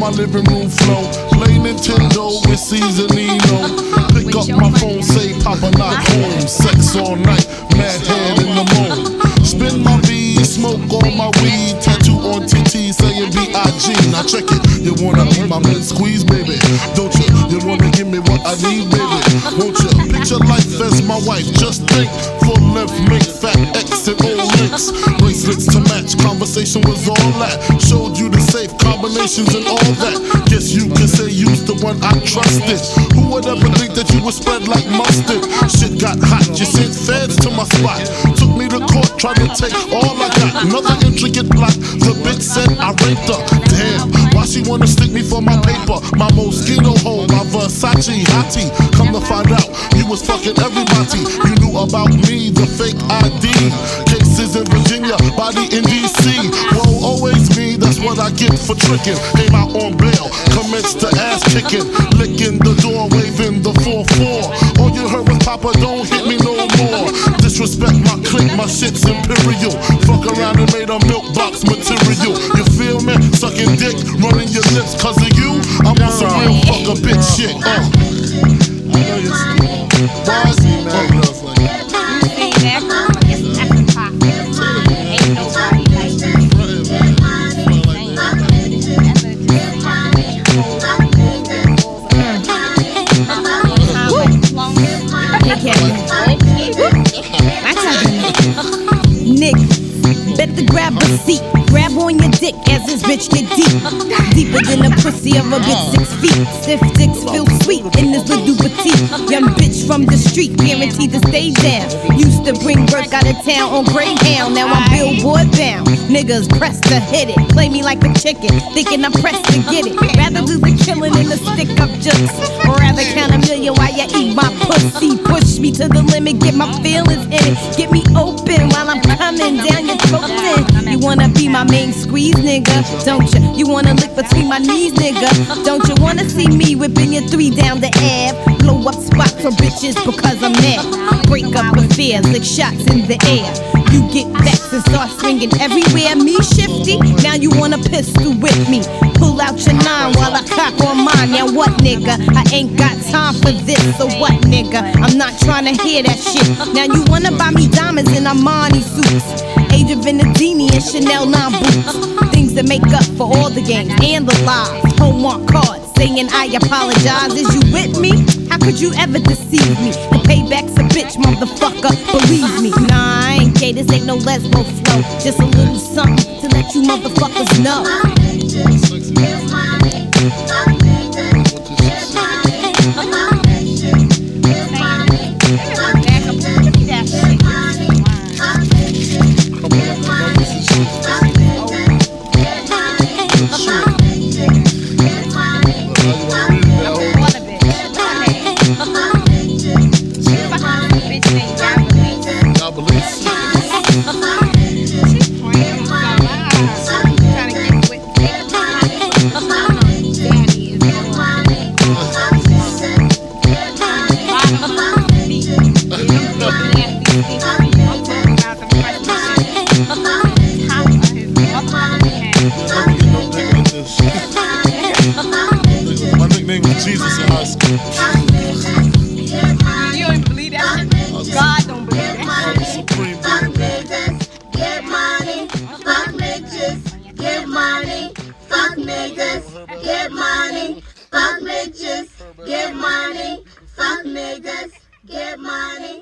my living room flow. Play Nintendo with Seasonino. Pick up my phone, say Papa not home. Sex all night, mad head in the moon. Spin my V, smoke all my weed. Tattoo on TT saying B.I.G. Now check it, you wanna be my man squeeze, baby? Don't you? You wanna give me what I need, baby? Won't you? Picture life as my wife, just think. Full length, make fat X and old links. Bracelets to match, conversation was all that. Showed you the safe combinations and all that. Guess you can say you's the one I trusted. Who would ever think that you would spread like mustard? Shit got hot, you sent feds to my spot. Took me to court, tried to take all I got. Another intricate plot, the bitch said I raped her. Damn, why she wanna stick me for my paper? My Moschino hole, my Versace hottie. Come to find out, you was fucking everybody. You knew about me, the fake ID. Cases in Virginia, body in DC. Whoa, always me, that's what I get for tricking. Came out on bail, commenced to ass kicking. Licking the door, waving the 4-4. All you heard was Papa, don't hit me no more. Disrespect my clique, my shit's imperial. Fuck around and made a milk box material. You feel me? Sucking dick, running your lips cause of you. I'm on some real fuck a bitch shit. I know you're still bossy, man. Nick, better grab a seat. Grab on your dick as this bitch get deep. Deeper than the pussy of a bitch 6 feet. Stiff dicks feel sweet in this little petite. Young bitch from the street, guaranteed to stay down. Used to bring work out of town on Greyhound. Now I'm Billboard bound. Niggas pressed to hit it. Play me like a chicken, thinking I'm pressed to get it. Rather do the killing than the stick up jokes. Or rather count a million while you eat my pussy. Push me to the limit, get my feelings in it. Get me open while I'm coming down your throat. You wanna be my main squeeze, nigga, don't you? You wanna lick between my knees, nigga, don't you? Wanna see me whipping your 3 down the Ave? Blow up spots for bitches because I'm mad. Break up affairs, lick shots in the air. You get vexed and start swinging everywhere. Me shifty, now you want a pistol with me. Pull out your 9 while I cock on mine. Now what, nigga? I ain't got time for this. So what, nigga? I'm not trying to hear that shit. Now you wanna buy me diamonds in Armani suits, Age of Venedini and Chanel 9 boots. Things that make up for all the games and the lies. Hallmark cards saying I apologize. Is you with me? How could you ever deceive me? The payback's a bitch, motherfucker, believe me. Nah, I ain't gay, this ain't no lesbo flow. Just a little something to let you motherfuckers know. My nickname was Jesus in high school. You don't even believe that? God don't believe that. Supreme. Fuck niggas, get money. Fuck bitches, get money. Fuck niggas, get money. Fuck bitches, get money. Fuck niggas, get money.